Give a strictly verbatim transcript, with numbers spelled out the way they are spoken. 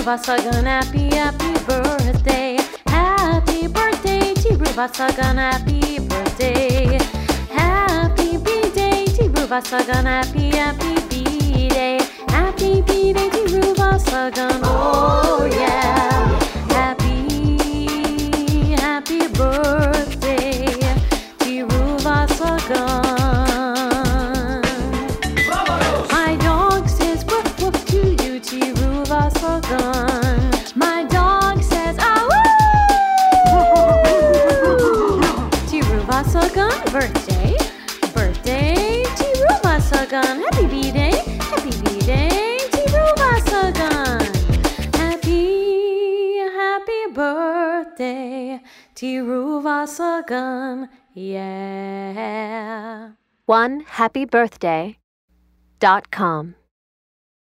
Ruvasagan, happy, happy birthday. Happy birthday to Ruvasagan, happy birthday. Happy B-Day to Ruvasagan, happy, happy B-Day. Happy B-Day to Ruvasagan, oh yeah. Happy, happy birthday to Ruvasagan. My dog says woof woof to you, to Ruvasagan. My dog says ah woo. To Ruvasagan, birthday, birthday to Ruvasagan. Happy B-Day, happy B-Day to Ruvasagan. Happy, happy birthday to Ruvasagan, yeah. one happy birthday dot com